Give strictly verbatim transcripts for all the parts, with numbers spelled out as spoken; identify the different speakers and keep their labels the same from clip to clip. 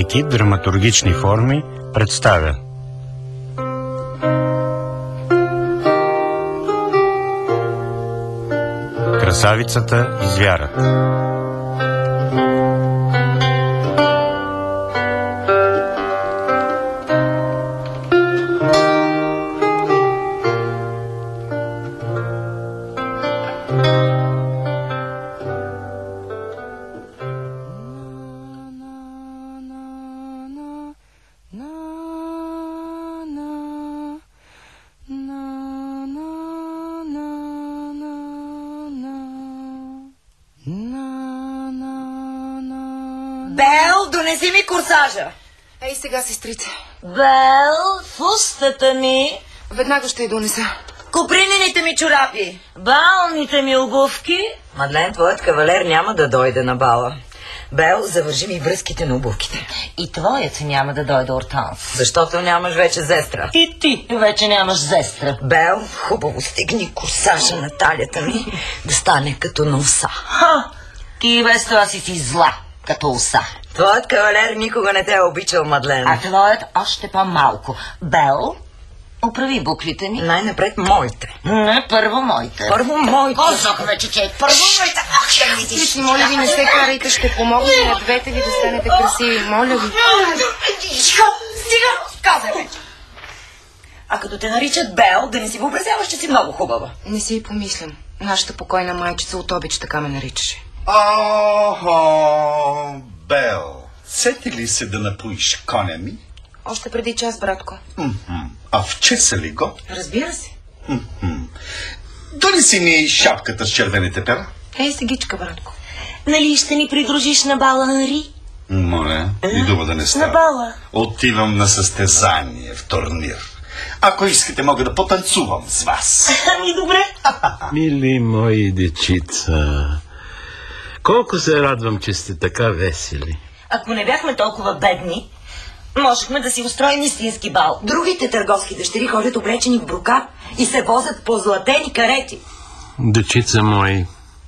Speaker 1: таланти, драматургични форми представя Красавицата и звярат.
Speaker 2: Бел, донеси ми корсажа.
Speaker 3: Ей сега, сестрице.
Speaker 2: Бел, фустата ми.
Speaker 3: Веднага ще я донеса.
Speaker 2: Купринените ми чорапи. Балните ми обувки. Мадлен, твоят кавалер няма да дойде на бала. Бел, завържи ми връзките на обувките.
Speaker 4: И твоят няма да дойде, Ортанс.
Speaker 2: Защото нямаш вече зестра.
Speaker 4: И ти вече нямаш зестра.
Speaker 2: Бел, хубаво стигни корсажа на талията ми да стане като на оса.
Speaker 4: Ха! Ти без това си си зла, като оса.
Speaker 2: Твоят кавалер никога не те е обичал, Мадлен.
Speaker 4: А твоят още по-малко. Бел, оправи буклите ми.
Speaker 2: Най-напред моите.
Speaker 4: Не, първо моите.
Speaker 2: Първо моите.
Speaker 4: Казах вече, че първо моите. Ах, ще ми
Speaker 3: Сестрице, моля ви, не се карайте, ще помогна на двете ви да станете красиви. Моля ви.
Speaker 2: Стига, казах вече. А като те наричат Бел, да не си въобразяваш, че си много хубава.
Speaker 3: Не си и помислям. Нашата покойна майчица от обич така ме наричаше.
Speaker 5: Охо, Бел, сети ли се да напоиш коня ми?
Speaker 3: Още преди час, братко.
Speaker 5: М-м. А в чеса ли го?
Speaker 2: Разбира се.
Speaker 5: М-м. Донеси ми шапката с червените пера.
Speaker 3: Ей, сегичка, братко.
Speaker 4: Нали ще ни придружиш на бала, Анри?
Speaker 5: Моля, и дума да не става.
Speaker 4: На бала.
Speaker 5: Отивам на състезание в турнир. Ако искате, мога да потанцувам с вас.
Speaker 4: Ами добре.
Speaker 6: Мили мои дечица, колко се радвам, че сте така весели.
Speaker 4: Ако не бяхме толкова бедни, можехме да си устроим истински бал.
Speaker 2: Другите търговски дъщери ходят облечени в брокат и се возят по златени карети.
Speaker 6: Дечица мои,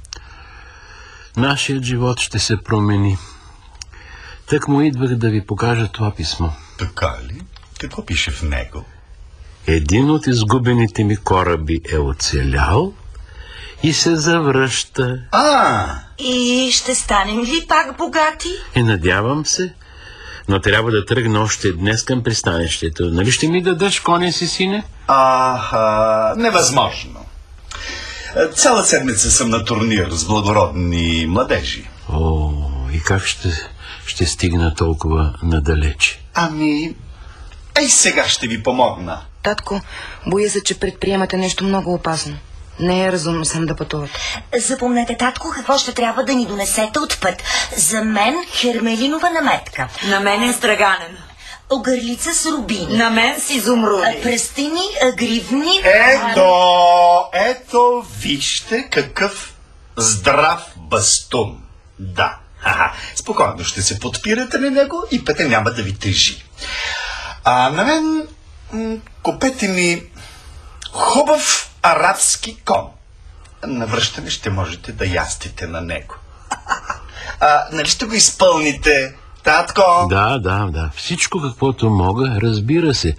Speaker 6: нашият живот ще се промени. Так му идвах да ви покажа това писмо.
Speaker 5: Така ли? Какво пише в него?
Speaker 6: Един от изгубените ми кораби е оцелял и се завръща.
Speaker 5: А,
Speaker 4: И ще станем ли пак богати?
Speaker 6: И надявам се, но трябва да тръгна още днес към пристанището. Нали ще ми дадеш коня си, сине?
Speaker 5: а, невъзможно. Цяла седмица съм на турнир с благородни младежи.
Speaker 6: О, и как ще, ще стигна толкова надалече?
Speaker 5: Ами, ей сега ще ви помогна.
Speaker 3: Татко, боя се, че предприемате нещо много опасно. Не е разумно сам да пътувате.
Speaker 4: Запомнете, татко, какво ще трябва да ни донесете от път. За мен хермелинова наметка.
Speaker 2: На мен е страганен.
Speaker 4: Огърлица с рубини.
Speaker 2: На мен с изумруди.
Speaker 4: Пръстени, гривни.
Speaker 5: Ето, ето, вижте какъв здрав бастун. Да, ха-ха. Спокойно ще се подпирате на него и пътя няма да ви тежи. А на мен м- купете ми хубав арабски кон. На връщане ще можете да ястите на него. А, нали ще го изпълните, татко?
Speaker 6: Да, да, да. Всичко каквото мога, разбира се.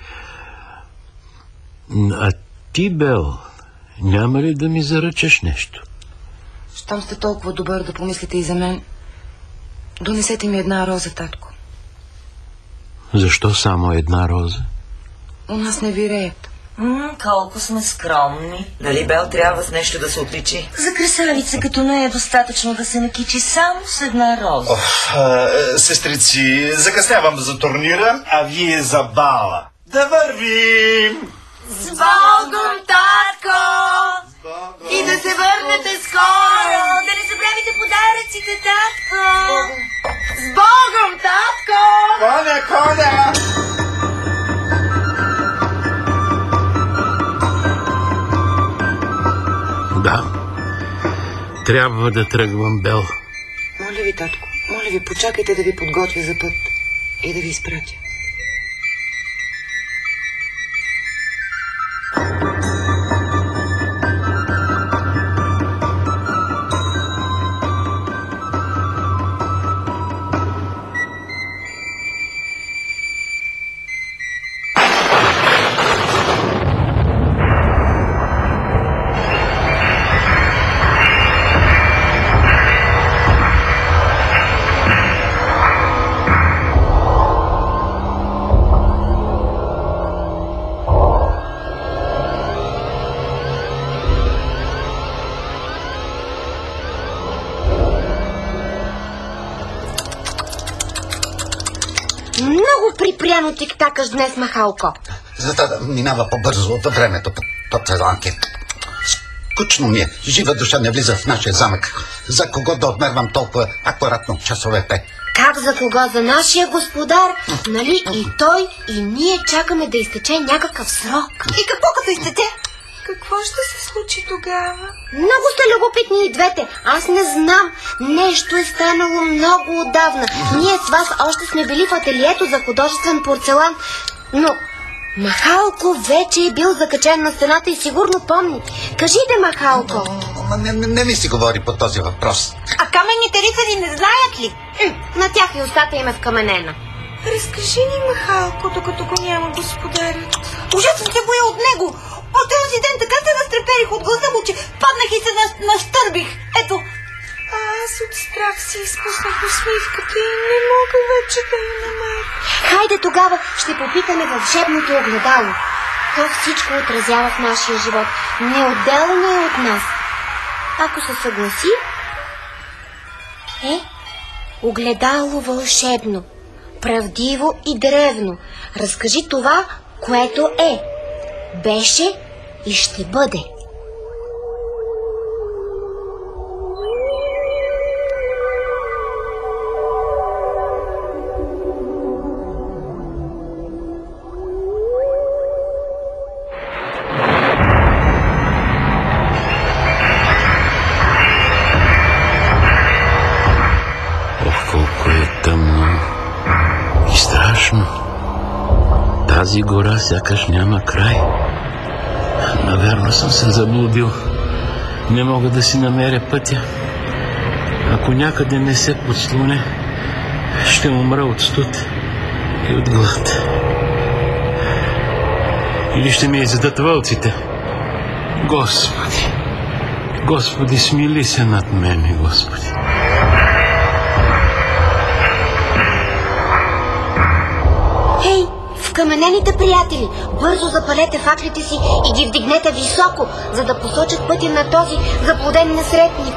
Speaker 6: А ти, Бел, няма ли да ми заръчаш нещо?
Speaker 3: Щом сте толкова добър да помислите и за мен, донесете ми една роза, татко.
Speaker 6: Защо само една роза?
Speaker 3: У нас не виреят.
Speaker 4: М, колко сме скромни.
Speaker 2: Нали, Бел, трябва с нещо да се отличи.
Speaker 4: За красавица като не е достатъчно да се накичи само с една роза.
Speaker 5: Оф, а, сестрици, закъснявам за турнира, а вие за бала. Да вървим!
Speaker 2: С Богом, татко! И да се върнете скоро!
Speaker 4: Да не забравите подаръците, татко!
Speaker 2: С Богом, татко!
Speaker 5: Коня, коня!
Speaker 6: Да, трябва да тръгвам, Бел.
Speaker 3: Моля ви, татко, моля ви, почакайте да ви подготвя за път и да ви изпратя.
Speaker 7: Много припряно тик-такаш днес, Махалко.
Speaker 8: За да минава по-бързо във времето, по-целанки. Скучно ми е. Жива душа не влиза в нашия замък. За кого да отмервам толкова акуратно часовете?
Speaker 7: Как за кого? За нашия господар? Нали и той, и ние чакаме да изтече някакъв срок.
Speaker 4: И какво като изтече?
Speaker 9: Какво ще се случи тогава?
Speaker 7: Много сте любопитни и двете. Аз не знам. Нещо е станало много отдавна. Ние с вас още сме били в ателието за художествен порцелан. Но Махалко вече е бил закачен на стената и сигурно помни. Кажите, Махалко.
Speaker 8: Не, не, не ми си говори по този въпрос.
Speaker 4: А каменните рицари не знаят ли?
Speaker 7: На тях и устата им е вкаменена.
Speaker 9: Разкажи ни, Махалко, докато го няма господарят.
Speaker 4: Ужасно се боя от него. От този ден така се разтреперих от гласа му, че паднах и се нащърбих. Ето.
Speaker 9: А аз от страх си изпуснах усмивката и не мога вече да я намеря.
Speaker 7: Хайде тогава ще попитаме вълшебното огледало. То всичко отразява в нашия живот. Неотделно е от нас. Ако се съгласи... Е, огледало вълшебно, правдиво и древно. Разкажи това, което е, беше и ще бъде.
Speaker 6: Тази гора сякаш няма край. Наверно съм се заблудил. Не мога да си намеря пътя. Ако някъде не се подслоня, ще умра от студ и от глад. Или ще ме изядат вълците. Господи, Господи, смили се над мен, Господи.
Speaker 7: Хей, вкаменените приятели, бързо запалете факлите си и ги вдигнете високо, за да посочат пътя на този заблуден насретник.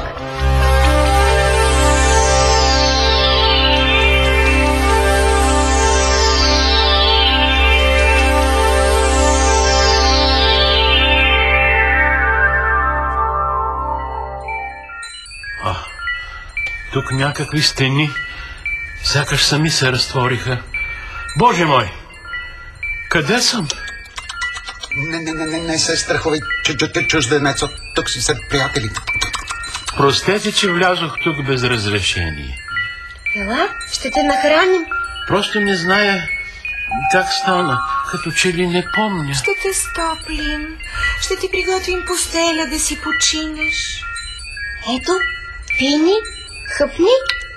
Speaker 6: А, тук някакви стени сякаш сами се разтвориха. Боже мой! Къде съм?
Speaker 8: Не, не, не, не, не се страхувай, чужденец, тук си са приятели.
Speaker 6: Простете, че влязох тук без разрешение.
Speaker 7: Ела, ще те нахраним.
Speaker 6: Просто не зная как стана, като че ли не помня.
Speaker 9: Ще те стоплим, ще ти приготвим постеля да си починеш.
Speaker 7: Ето, пини, хъпни.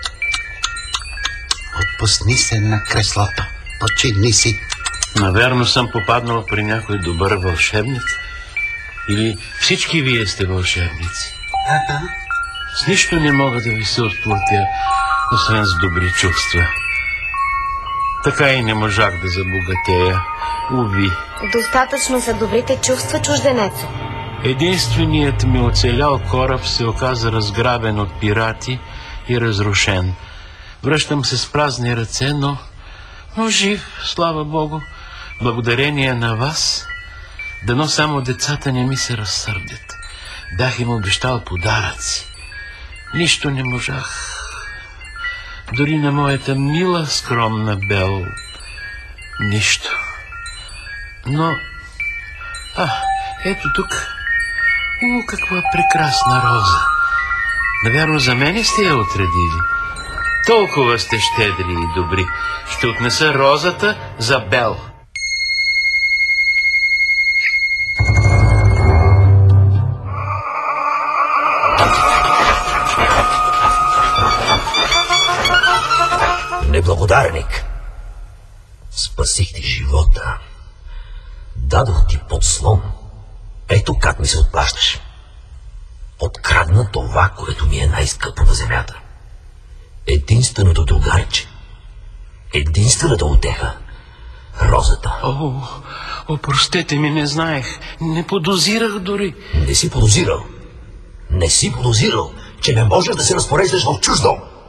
Speaker 8: Отпусни се на креслото, почини си.
Speaker 6: Наверно съм попаднал при някой добър вълшебник. Или всички вие сте вълшебници.
Speaker 8: Ага.
Speaker 6: С нищо не мога да ви се отплатя, освен с добри чувства. Така и не можах да забогатея. Уви.
Speaker 7: Достатъчно са добрите чувства, чужденецо.
Speaker 6: Единственият ми оцелял кораб се оказа разграбен от пирати и разрушен. Връщам се с празни ръце, но, но жив, слава Богу. Благодарение на вас, дано само децата не ми се разсърдят. Бях им обещал подаръци. Нищо не можах. Дори на моята мила, скромна Бел. Нищо. Но... А, ето тук. О, каква прекрасна роза. Навярно за мене сте я отредили. Толкова сте щедри и добри. Ще отнеса розата за Бел.
Speaker 10: Неблагодарник, спасих ти живота. Дадох ти подслон. Ето как ми се отплащаш. Открадна това, което ми е най-скъпо на земята. Единственото другарче, единствената утеха, розата.
Speaker 6: О, опростете ми, не знаех, не подозирах дори.
Speaker 10: Не си подозирал. Не си подозирал, че не можеш да се разпореждаш в чужд дом.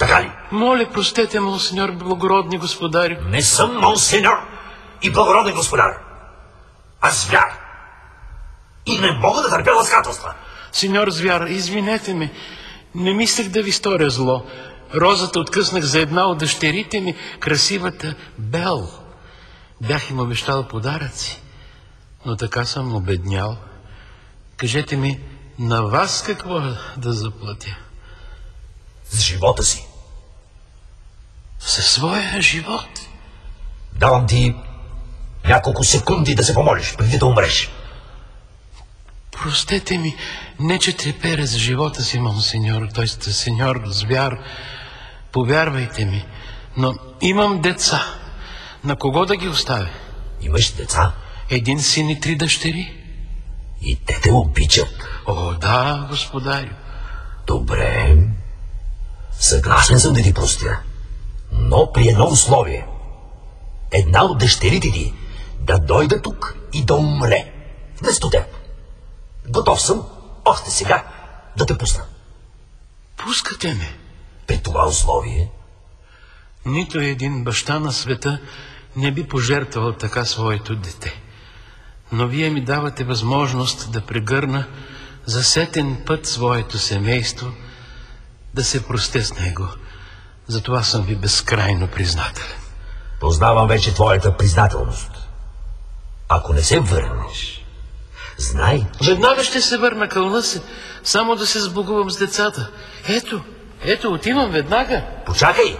Speaker 10: Така ли?
Speaker 6: Моля, простете, монсеньор, благородни господари.
Speaker 10: Не съм монсеньор и благороден господар. Аз звяр. И не мога да търпя ласкателства.
Speaker 6: Сеньор Звяр, извинете ме. Не мислех да ви сторя зло. Розата откъснах за една от дъщерите ми, красивата Бел. Бях им обещал подаръци, но така съм обеднял. Кажете ми, на вас какво да заплатя?
Speaker 10: С живота си.
Speaker 6: Със своя живот?
Speaker 10: Давам ти няколко секунди да се помолиш, преди да умреш.
Speaker 6: Простете ми, не че треперя за живота си, монсеньор, т.е. сеньор Звяр. Повярвайте ми, но имам деца. На кого да ги оставя?
Speaker 10: Имаш деца?
Speaker 6: Един син и три дъщери.
Speaker 10: И те те обичат?
Speaker 6: О, да, господарю.
Speaker 10: Добре. Съгласен съм да ти простя. Но при едно условие. Една от дъщерите ти да дойде тук и да умре. Вместо теб. Готов съм още сега да те пусна.
Speaker 6: Пускате ме?
Speaker 10: При това условие?
Speaker 6: Нито един баща на света не би пожертвал така своето дете. Но вие ми давате възможност да прегърна за сетен път своето семейство, да се простя с него. Затова съм ви безкрайно признателен.
Speaker 10: Познавам вече твоята признателност. Ако не се върнеш, знай...
Speaker 6: Веднага ще се върна, кълна се, само да се сбогувам с децата. Ето, ето, отивам веднага.
Speaker 10: Почакай!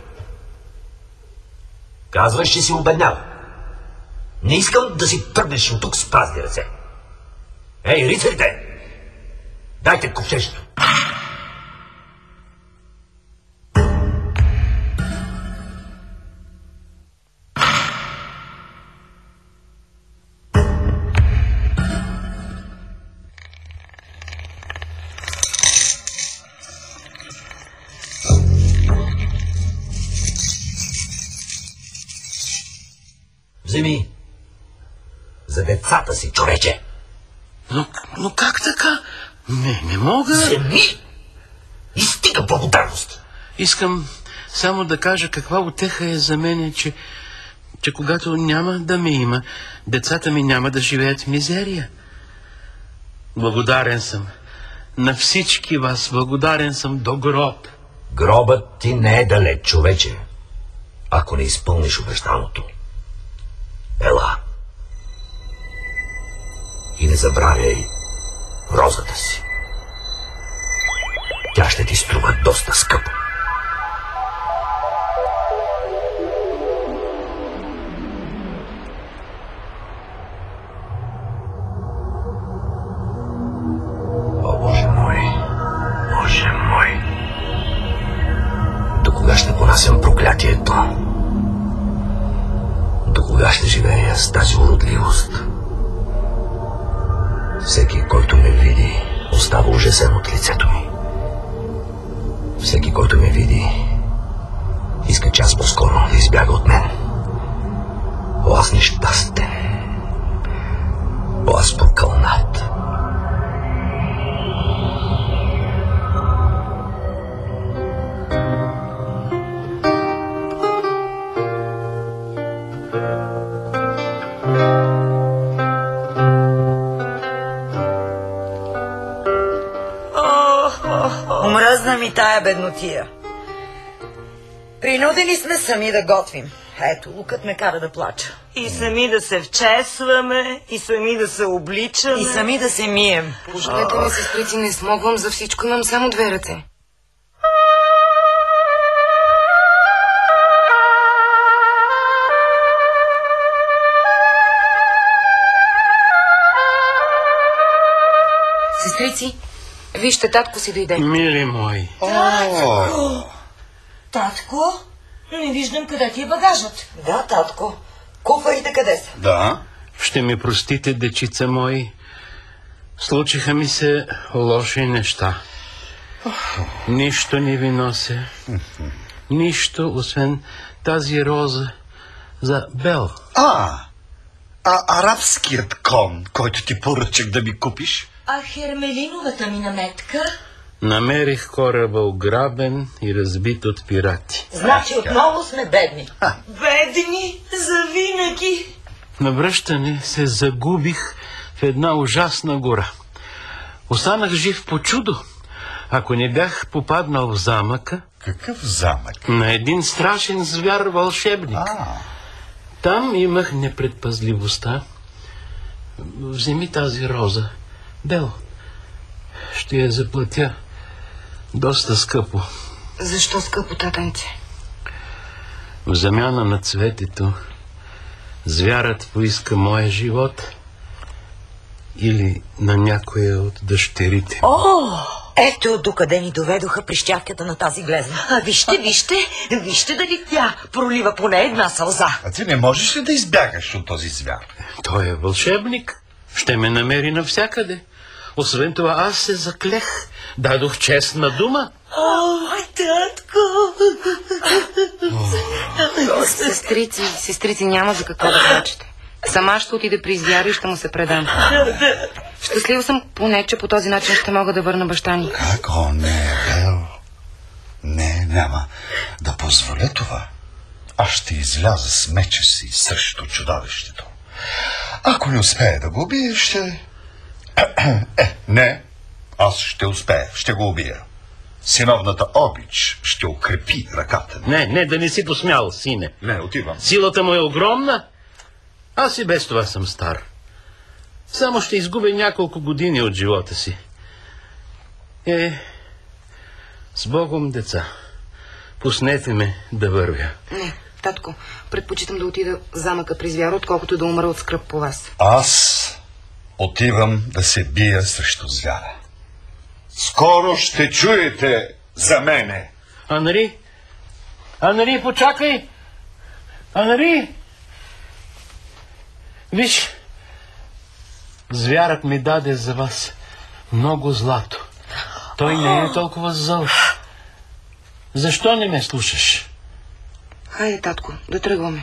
Speaker 10: Казваш, че си обеднял. Не искам да си тръгнеш от тук с празни ръце. Ей, рицарите! Дайте ковчежето. Вземи за децата си, човече.
Speaker 6: Но, но как така? Не, не мога.
Speaker 10: Вземи и стига благодарност.
Speaker 6: Искам само да кажа каква утеха е за мен, че, че когато няма да ме има, децата ми няма да живеят в мизерия. Благодарен съм на всички вас. Благодарен съм до гроб.
Speaker 10: Гробът ти не е далеч, човече, ако не изпълниш обещаното. Ела. И не забравяй розата си. Тя ще ти струва доста скъпо. О, Боже мой, Боже мой. До кога ще понасям проклятието? До кога ще живея с тази уродливост? Всеки, който ме види, остава ужасен от лицето ми. Всеки, който ме види, иска час по-скоро да избяга от мен. О, аз нещастен. О, аз прокълнат.
Speaker 2: Омръзна ми тая беднотия. Принудени сме сами да готвим. Ето, лукът ме кара да плача.
Speaker 11: И сами да се вчесваме, и сами да се обличаме.
Speaker 2: И сами да се мием.
Speaker 3: Пожалете ми, сестрици, не смогвам за всичко, имам само две ръце. Сестрици, вижте, татко си дойде.
Speaker 6: Мили мои.
Speaker 2: Татко!
Speaker 11: Татко, не виждам къде ти е багажът.
Speaker 2: Да, татко. Куфарите къде са?
Speaker 5: Да.
Speaker 6: Ще ми простите, дечица мои. Случиха ми се лоши неща. Нищо не ви нося. Нищо, освен тази роза за Бел.
Speaker 5: А, а арабският кон, който ти поръчах да ми купиш?
Speaker 11: А хермелиновата ми наметка?
Speaker 6: Намерих кораба ограбен и разбит от пирати.
Speaker 2: Значи отново сме бедни.
Speaker 11: Бедни завинаги.
Speaker 6: На връщане се загубих в една ужасна гора. Останах жив по чудо. Ако не бях попаднал в замъка...
Speaker 5: Какъв замък?
Speaker 6: На един страшен звяр вълшебник.
Speaker 5: А.
Speaker 6: Там имах непредпазливостта. Вземи тази роза. Бел, ще я заплатя доста скъпо.
Speaker 3: Защо скъпо, татенце?
Speaker 6: В замяна на цветето звярат поиска моя живот или на някоя от дъщерите.
Speaker 2: О, ето докъде ни доведоха прищявката на тази глезна. А вижте, вижте, вижте дали тя пролива поне една сълза.
Speaker 5: А ти не можеш ли да избягаш от този звяр?
Speaker 6: Той е вълшебник. Ще ме намери навсякъде. Освен това, аз се заклех. Дадох честна дума.
Speaker 11: О, татко!
Speaker 3: Сестрици, сестрици, няма за какво да плачете. Сама ще отиде при звяра и ще му се предам. Щастлива съм, поне, че по този начин ще мога да върна баща ни.
Speaker 5: Как? О, не, Бел. Не, няма да позволя това. Аз ще изляза с меча си срещу чудовището. Ако не успее да го убие, ще... Е, не, аз ще успея, ще го убия. Синовната обич ще укрепи ръката ми.
Speaker 6: Не, не, да не си посмял, сине.
Speaker 5: Не, отивам.
Speaker 6: Силата му е огромна. Аз и без това съм стар. Само ще изгубя няколко години от живота си. Е, с Богом, деца. Пуснете ме да вървя.
Speaker 3: Не, татко, предпочитам да отида в замъка при звяра, отколкото да умра от скръб по вас.
Speaker 5: Аз отивам да се бия срещу звяра. Скоро ще чуете за мене.
Speaker 6: Анри! Анри, почакай! Анри! Виж, звярът ми даде за вас много злато. Той не е толкова зъл. Защо не ме слушаш?
Speaker 3: Хайде, татко, да тръгваме.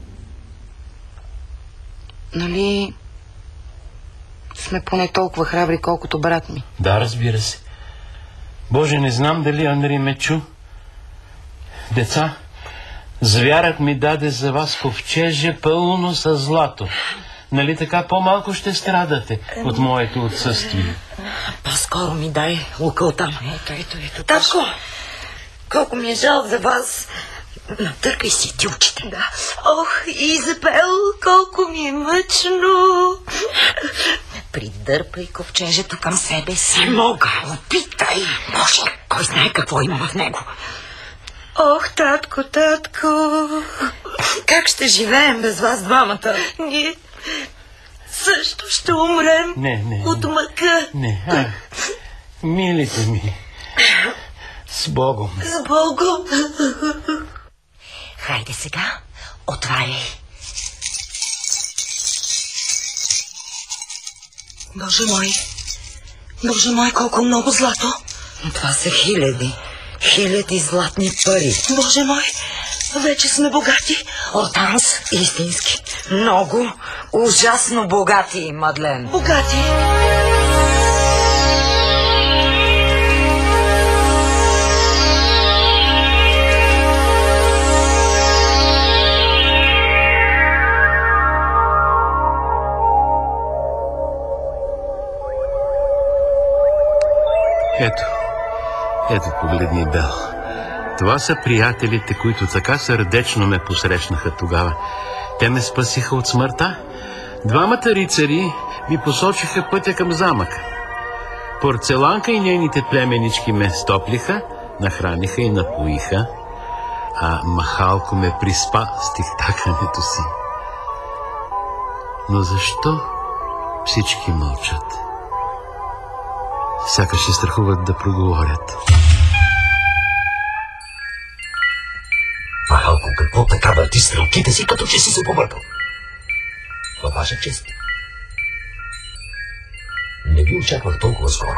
Speaker 3: Нали сме поне толкова храбри, колкото брат ми?
Speaker 6: Да, разбира се. Боже, не знам дали Анри ме чу. Деца, звярът ми даде за вас ковчеже пълно с злато. Нали така по-малко ще страдате от моето отсъствие?
Speaker 2: По-скоро ми дай лука оттам.
Speaker 3: Ето, ето, ето.
Speaker 2: Татко, колко ми е жал за вас. Натъркай си тюлчите.
Speaker 11: Да. Ох, Изабел, колко ми е мъчно.
Speaker 2: Придърпай ковчежето към себе си. Не мога, опитай. Може, кой знае какво има в него.
Speaker 11: Ох, татко, татко.
Speaker 2: Как ще живеем без вас двамата?
Speaker 11: Ние също ще умрем
Speaker 6: не, не,
Speaker 11: от мъка.
Speaker 6: Не, ах, милите ми. С Богом.
Speaker 11: С Богом.
Speaker 2: Хайде сега, отваряй.
Speaker 11: Боже мой, Боже мой, колко много злато.
Speaker 2: Това са хиляди, хиляди златни пари.
Speaker 11: Боже мой, вече сме богати.
Speaker 2: Ортанс, истински. Много, ужасно богати, Мадлен.
Speaker 11: Богати.
Speaker 6: Ето, ето погледни, Бел. Това са приятелите, които така сърдечно ме посрещнаха тогава. Те ме спасиха от смъртта. Двамата рицари ми посочиха пътя към замъка. Порцеланка и нейните племенички ме стоплиха, нахраниха и напоиха, а Махалко ме приспа с тихтакането си. Но защо всички мълчат? Сякаш се страхуват да проговорят.
Speaker 10: Махалко, какво така върти стрелките си, като че си се побъркал? Във ваша чест. Не ви очаквах толкова скоро.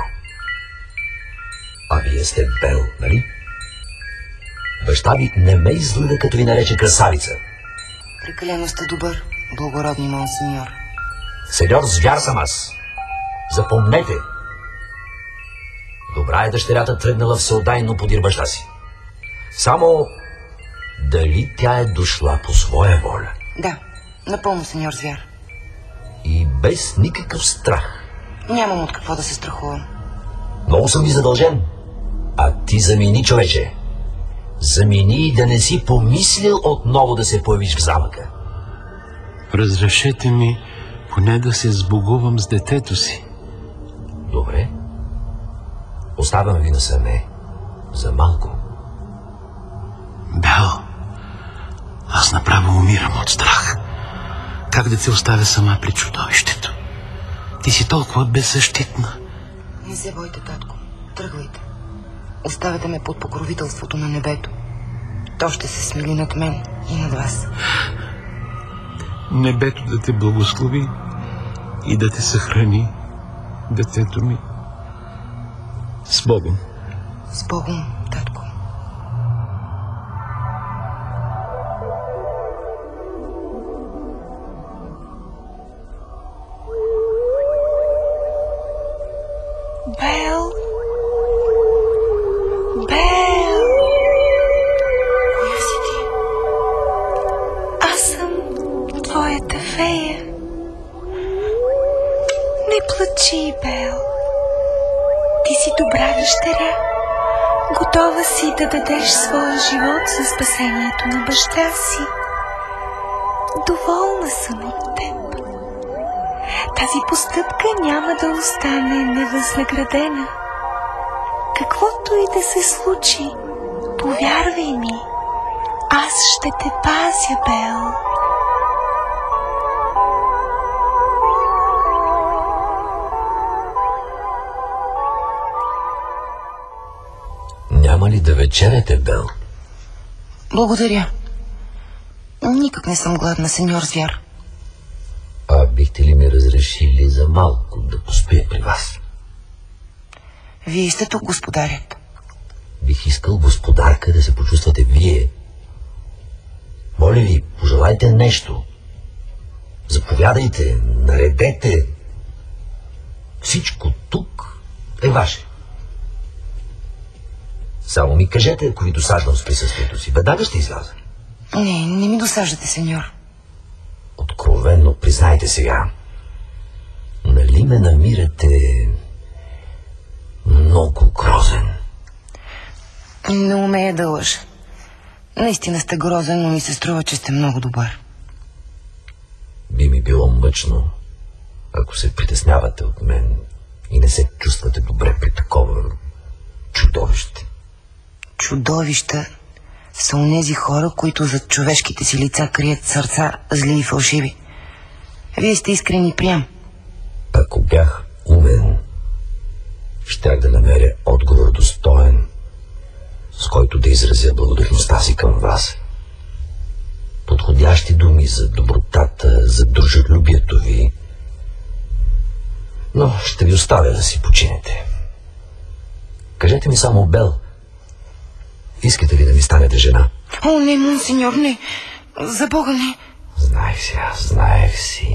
Speaker 10: А вие сте Бел, нали? Баща ви не ме излъга, като ви нарече красавица.
Speaker 3: Прекалено сте добър, благородни монсеньор.
Speaker 10: Сеньор звяр съм аз. Запомнете. Добра е дъщерята тръгнала всеотдайно подир баща си. Само дали тя е дошла по своя воля?
Speaker 3: Да, напълно, сеньор Звяр.
Speaker 10: И без никакъв страх.
Speaker 3: Нямам от какво да се страхувам.
Speaker 10: Много съм ви задължен. А ти замини, човече. Замини да не си помислил отново да се появиш в замъка.
Speaker 6: Разрешете ми поне да се сбогувам с детето си.
Speaker 10: Добре. Оставям ви насаме за малко.
Speaker 6: Бел, аз направо умирам от страх. Как да те оставя сама при чудовището? Ти си толкова беззащитна.
Speaker 3: Не се бойте, татко. Тръгвайте. Оставете ме под покровителството на небето. То ще се смили над мен и над вас.
Speaker 6: Небето да те благослови и да те съхрани, детето ми. С Богом.
Speaker 3: С Богом, татко.
Speaker 9: Бел! Бел! Коя си ти? Аз съм твоята фея. Не плачи, Бел. Ти си добра дъщеря. Готова си да дадеш своя живот за спасението на баща си. Доволна съм от теб. Тази постъпка няма да остане невъзнаградена. Каквото и да се случи, повярвай ми, аз ще те пазя, Бел.
Speaker 10: Няма ли да вечеряте, Бел?
Speaker 3: Благодаря. Никак не съм гладна, сеньор Звяр.
Speaker 10: А бихте ли ми разрешили за малко да поспя при вас?
Speaker 3: Вие сте тук, господарят.
Speaker 10: Бих искал, господарка, да се почувствате вие. Моля ви, пожелайте нещо. Заповядайте, наредете. Всичко тук е ваше. Само ми кажете, ако ви досаждам с присъствието си. Веднага ще изляза.
Speaker 3: Не, не ми досаждате, сеньор.
Speaker 10: Откровенно признайте сега. Нали ме намирате много грозен?
Speaker 3: Не умея да лъжа. Наистина сте грозен, но ми се струва, че сте много добър.
Speaker 10: Би ми било мъчно, ако се притеснявате от мен и не се чувствате добре при такова чудовище.
Speaker 3: Чудовища са онези хора, които зад човешките си лица крият сърца зли и фалшиви. Вие сте искрени и прям.
Speaker 10: Ако бях умен, щях да намеря отговор достоен, с който да изразя благодарността си към вас. Подходящи думи за добротата, за дружелюбието ви. Но ще ви оставя да си починете. Кажете ми само, Бел, искате ли да ми станете жена?
Speaker 3: О, не, монсеньор, не. За Бога, не.
Speaker 10: Знаех си, аз знаех си.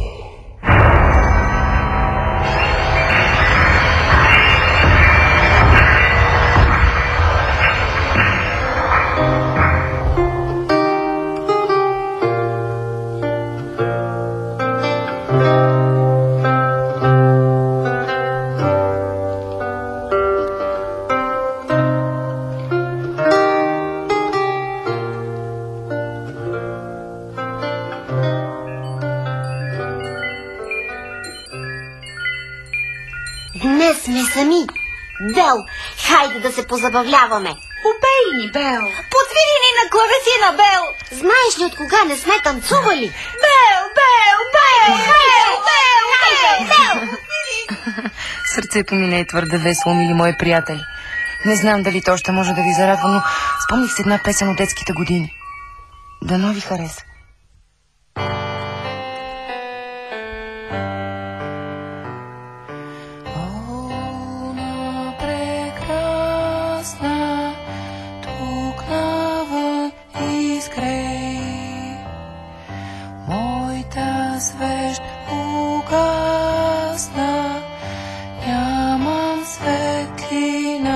Speaker 7: Днес сме сами. Бел, хайде да се позабавляваме.
Speaker 9: Попей ни, Бел.
Speaker 4: Подвири ни на клавесина, Бел.
Speaker 7: Знаеш ли от кога не сме танцували?
Speaker 4: Бел, Бел, Бел, Бел, Бел, Бел, Бел.
Speaker 3: Сърцето ми не е твърде весело, мили мои приятели. Не знам дали то ще може да ви зарадва, но спомних се една песен от детските години. Дано ви хареса.
Speaker 9: Свещ угасна, нямам светлина.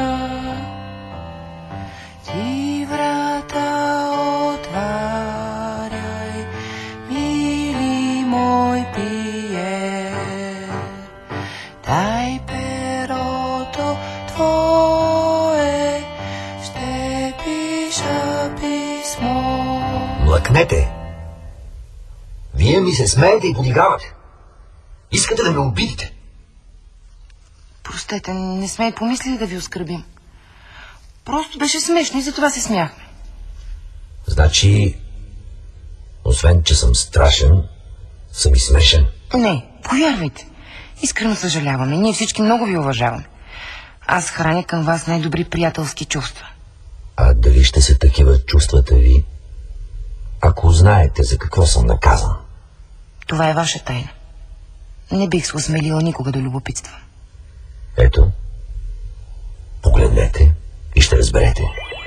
Speaker 9: мое ще пиша писмо.
Speaker 10: Млъкнете! Вие ми се смеете и подигравате. Искате да ме обидите.
Speaker 3: Простете, не сме и помислили да ви оскърбим. Просто беше смешно и затова се смяхме.
Speaker 10: Значи, освен че съм страшен, съм и смешен.
Speaker 3: Не, повярвайте. Искрено съжаляваме. Ние всички много ви уважаваме. Аз храня към вас най-добри приятелски чувства.
Speaker 10: А дали ще са такива чувствата ви, ако знаете за какво съм наказан?
Speaker 3: Това е ваша тайна. Не бих се осмелила никога да любопитствам.
Speaker 10: Ето, погледнете и ще разберете.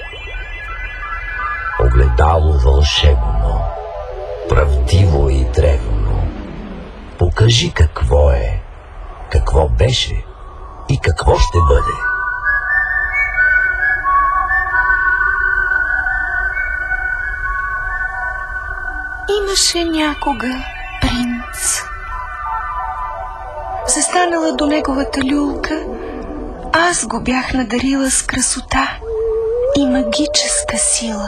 Speaker 10: Огледало вълшебно, правдиво и древно, покажи какво е, какво беше и какво ще бъде.
Speaker 9: Имаше някога принц. Застанала до неговата люлка, аз го бях надарила с красота и магическа сила.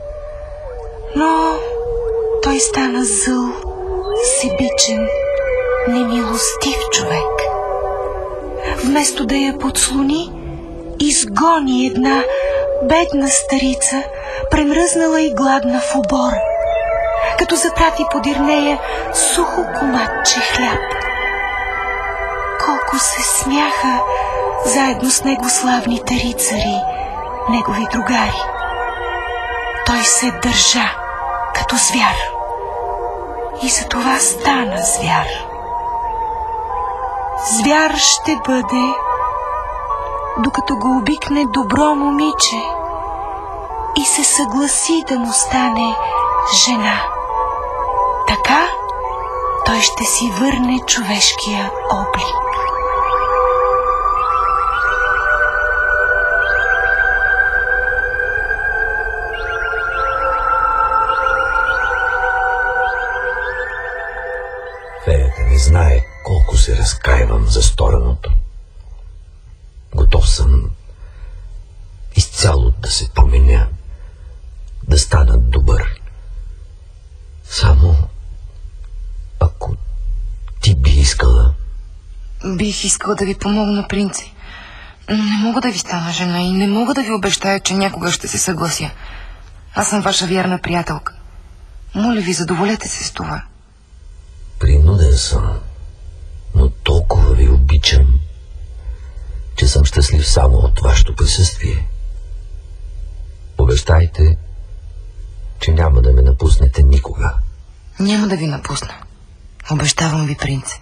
Speaker 9: Но той стана зъл, себичен, немилостив човек. Вместо да я подслони, изгони една бедна старица, премръзнала и гладна в обора, като запрати подир нея сухо коматче хляб. Колко се смяха заедно с него славните рицари, негови другари. Той се държа като звяр и за това стана звяр. Звяр ще бъде, докато го обикне добро момиче и се съгласи да му стане жена. Така той ще си върне човешкия облик.
Speaker 10: Феята не знае колко се разкаивам за стореното. Готов съм изцяло да се променя, да стана добър. Само ако ти би искала...
Speaker 3: Бих искала да ви помогна, принце. Не мога да ви стана жена и не мога да ви обещая, че някога ще се съглася. Аз съм ваша вярна приятелка. Моля ви, задоволете се с това.
Speaker 10: Принуден съм, но толкова ви обичам, че съм щастлив само от вашето присъствие. Обещайте, че няма да ме напуснете никога.
Speaker 3: Няма да ви напусна. Обещавам ви, принце.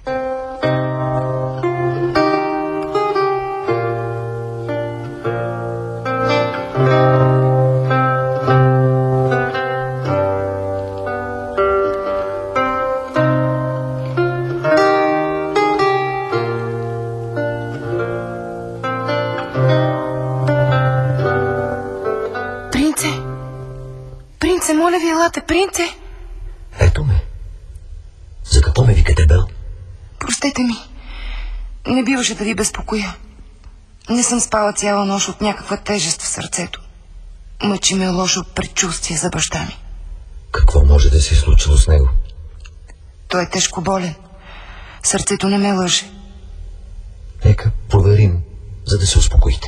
Speaker 3: Моля ви, елате, принце!
Speaker 10: Ето ме. За какво ме викате, Бел?
Speaker 3: Простете ми. Не биваше да ви безпокоя. Не съм спала цяла нощ от някаква тежест в сърцето. Мъчи ме лошо предчувствие за баща ми.
Speaker 10: Какво може да се е случило с него?
Speaker 3: Той е тежко болен. Сърцето не ме лъже.
Speaker 10: Нека проверим, за да се успокоите.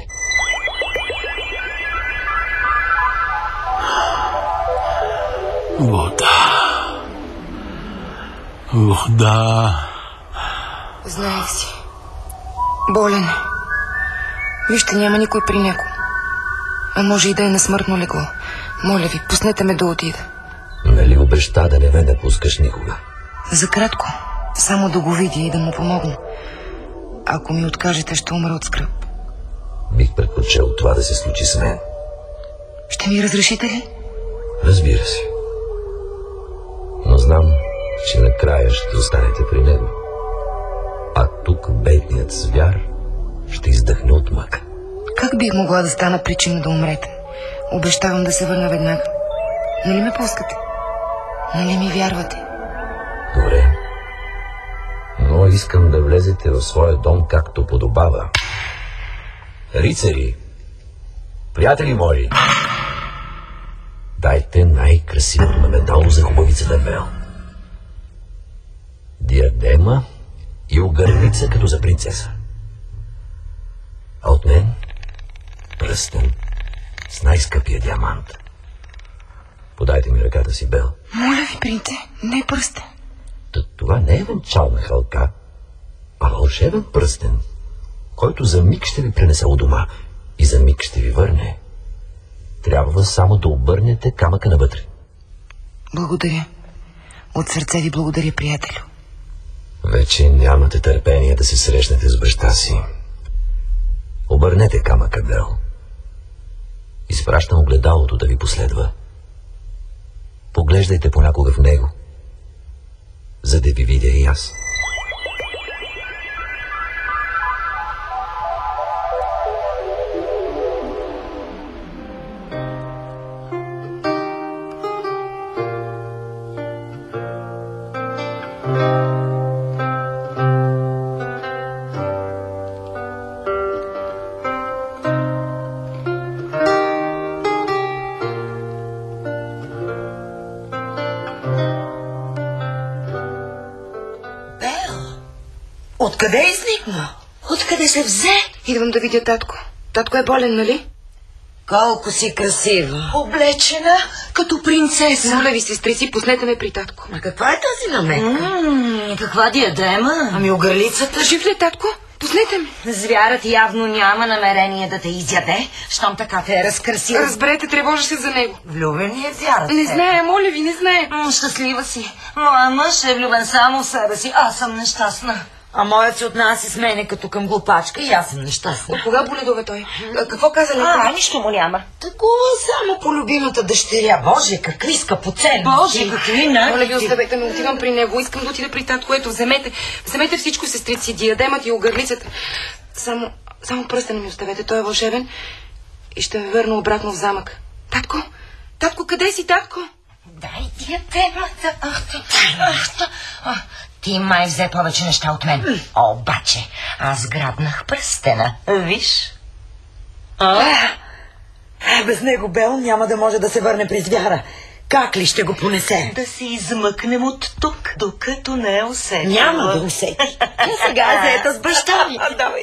Speaker 6: Вода. Вода.
Speaker 3: Знаех си. Болен е. Вижте, няма никой при него. А може и да е на смъртно легло. Моля ви, пуснете ме да отида.
Speaker 10: Нали обеща да не ме напускаш никога?
Speaker 3: За кратко. Само да го видя и да му помогна. Ако ми откажете, ще умра от скръб.
Speaker 10: Бих предпочел това да се случи с мен.
Speaker 3: Ще ми разрешите ли?
Speaker 10: Разбира се. Но знам, че накрая ще останете при него. А тук бедният звяр ще издъхне от мъка.
Speaker 3: Как бих могла да стана причина да умрете? Обещавам да се върна веднага. Нали ме пускате? Нали ми вярвате?
Speaker 10: Добре. Но искам да влезете в своя дом както подобава. Рицари, приятели мои, дайте най-красивото на медало за хубавицата Бел. Диадема и огърлица като за принцеса. А от мен пръстен с най-скъпия диамант. Подайте ми ръката си, Бел.
Speaker 3: Моля ви, принце, не пръстен.
Speaker 10: Та това не е венчална халка, а вълшебен пръстен, който за миг ще ви пренесе у дома и за миг ще ви върне. Трябва само да обърнете камъка навътре.
Speaker 3: Благодаря. От сърце ви благодаря, приятелю.
Speaker 10: Вече нямате търпение да се срещнете с баща си. Обърнете камъка, Бел. Изпращам огледалото да ви последва. Поглеждайте понякога в него, за да ви видя и аз.
Speaker 2: Откъде изникна? Откъде се взе?
Speaker 3: Идвам да видя татко. Татко е болен, нали?
Speaker 2: Колко си красива.
Speaker 11: Облечена като принцеса.
Speaker 3: Моля ви, сестри си, пуснете ме при татко.
Speaker 2: А каква е тази намека?
Speaker 11: М-м, каква диадема?
Speaker 2: Ами огърлицата?
Speaker 3: Жив ли е татко? Пуснете ме.
Speaker 11: Звярат явно няма намерение да те изяде, щом така те е разкрасил.
Speaker 3: Разберете, тревожа се за него.
Speaker 2: Влюбен е звярат.
Speaker 3: Не знае, моля ви, не знае.
Speaker 11: М, щастлива си. Моя мъж е влюбен само в себе си. Аз съм нещастна.
Speaker 2: А моят се отнася с мене като към глупачка и аз съм нещастна.
Speaker 3: От кога боледува той? Какво каза лекар?
Speaker 11: А, нищо му няма.
Speaker 2: Такова само по любимата дъщеря. Боже, какви скъпоценни.
Speaker 11: Боже, какви на...
Speaker 3: Моля ви, оставете ме, отивам при него. Искам да отида при татко. Ето, вземете, вземете всичко, сестрици си, диадемът и огърлицата. Само, само пръстена ми оставете, той е вълшебен и ще ме върна обратно в замък. Татко? Татко, къде си, татко?
Speaker 11: Дай диадемата. Ах, ах, ах. Ти май взе повече неща от мен. Обаче, аз грабнах пръстена. Виж?
Speaker 2: А? А, без него Бел няма да може да се върне при звяра. Как ли ще го понесе?
Speaker 11: Да се измъкнем от тук, докато не е усетила.
Speaker 2: Няма да усети. Тя сега е заета с баща ми.
Speaker 11: Давай,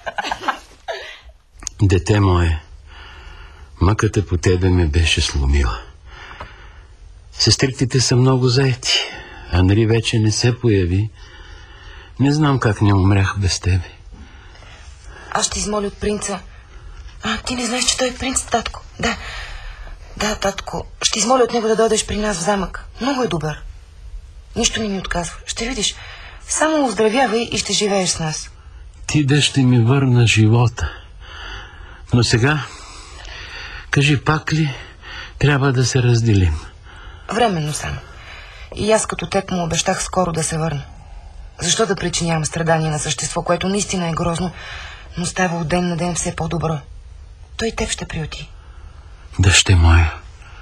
Speaker 6: Дете мое, мъката по тебе ме беше сломила. Сестрите са много заети. Анри вече не се появи. Не знам как не умрях без тебе.
Speaker 3: Аз ще измоля от принца. А, ти не знаеш, че той е принц, татко. Да, да, татко. Ще измоля от него да дойдеш при нас в замък. Много е добър. Нищо не ми отказва. Ще видиш. Само оздравявай и ще живееш с нас.
Speaker 6: Ти да ще ми върна живота. Но сега, кажи, пак ли трябва да се разделим?
Speaker 3: Временно само. И аз като теб му обещах скоро да се върна. Защо да причинявам страдания на същество, което наистина е грозно, но става от ден на ден все по-добро? Той теб ще приюти.
Speaker 6: Дъще моя,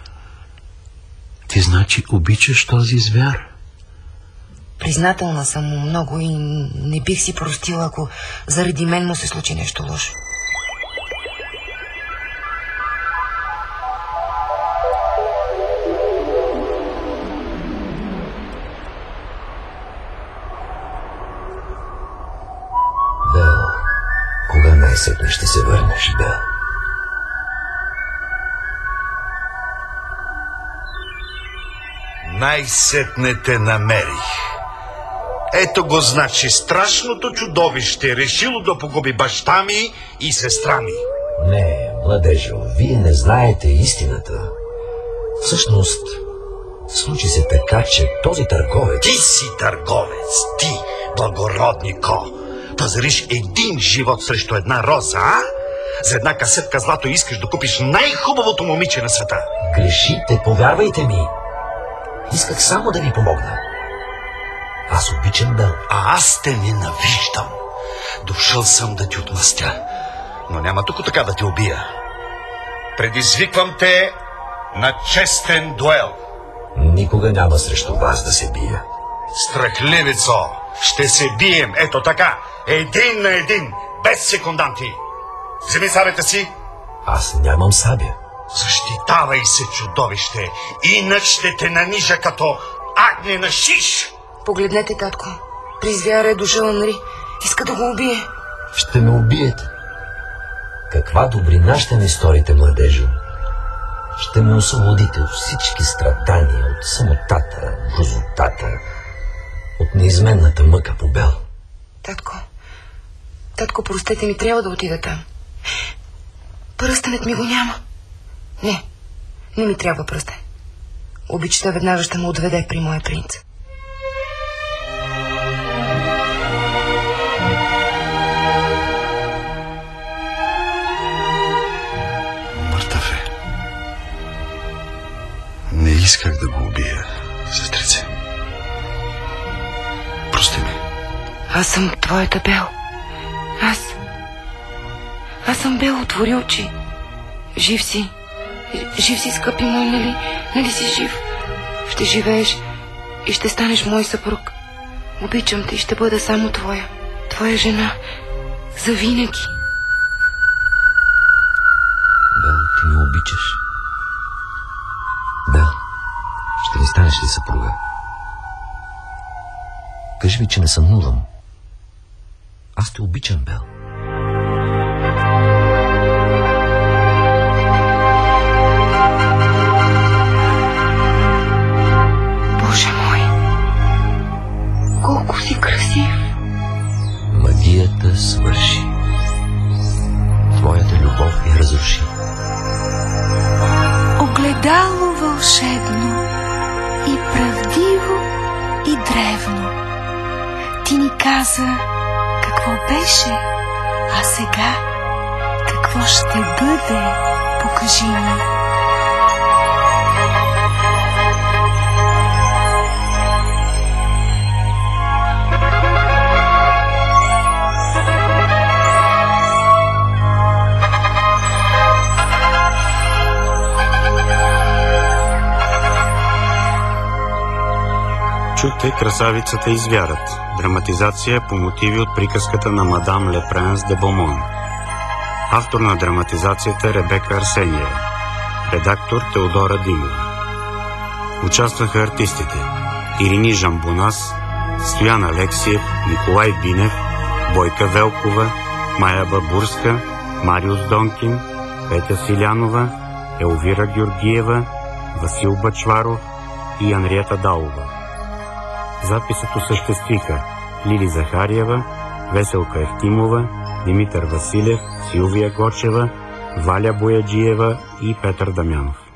Speaker 6: ти значи обичаш този звяр?
Speaker 3: Признателна съм му много и не бих си простила, ако заради мен му се случи нещо лошо.
Speaker 10: Бел, кога най-сетне ще се върнеш, Бел?
Speaker 5: Най-сетне те намерих. Ето го значи страшното чудовище, решило да погуби баща ми и сестра ми.
Speaker 10: Не, младежо, вие не знаете истината. Всъщност, случи се така, че този търговец...
Speaker 5: Ти си търговец, ти, благороднико. Пазариш един живот срещу една роза, а? За една касетка злато искаш да купиш най-хубавото момиче на света.
Speaker 10: Грешите, повярвайте ми. Исках само да ви помогна. Аз обичам Бел.
Speaker 5: А аз те ненавиждам. Дошъл съм да ти отмъстя, но няма тук така да те убия. Предизвиквам те на честен дуел.
Speaker 10: Никога няма срещу вас да се бия.
Speaker 5: Страхливицо, ще се бием, ето така, един на един, без секунданти. Вземи сабята си.
Speaker 10: Аз нямам сабя.
Speaker 5: Защитавай се, чудовище, инак ще те нанижа като агнена шиш.
Speaker 3: Погледнете, татко. При звяра е дошъл Анри. Иска да го убие.
Speaker 10: Ще ме убиете. Каква добрина ще ми сторите, младежо? Ще ме освободите от всички страдания, от самотата, грозотата, от неизменната мъка по Бел.
Speaker 3: Татко, татко, простете ми, трябва да отида там. Пръстенът ми го няма. Не, не ми трябва пръстен. Обичата веднага ще ме отведе при моя принц.
Speaker 5: Мъртъв е. Не исках да го убия, сестрице. Прости ми.
Speaker 3: Аз съм твоята Бел. Аз... Аз съм Бел, отвори очи. Жив си. Жив си, скъпи мой, нали? Нали си жив? Ще живееш и ще станеш мой съпруг. Обичам те и ще бъда само твоя. Твоя жена. Завинаги.
Speaker 10: Бел, ти ме обичаш. Бел, ще ми станеш ли съпруга? Кажи ми, че не сънувам. Аз те обичам, Бел.
Speaker 3: Боже мой, колко си красив.
Speaker 10: Магията свърши. Твоята любов я разруши.
Speaker 9: Огледало вълшебно и правдиво и древно. Ти ни каза какво беше, а сега какво ще бъде, покажи ни.
Speaker 1: Чухте Красавицата и звярат. Драматизация по мотиви от приказката на мадам Лепренс де Бомон. Автор на драматизацията Ребека Арсениева. Редактор Теодора Димова. Участваха артистите Ирини Жамбонас, Стоян Алексиев, Николай Бинев, Бойка Велкова, Майя Бабурска, Мариус Донкин, Петя Силянова, Елвира Георгиева, Васил Бачваров и Анриета Далова. Записът осъществиха Лили Захариева, Веселка Евтимова, Димитър Василев, Силвия Гочева, Валя Бояджиева и Петър Дамянов.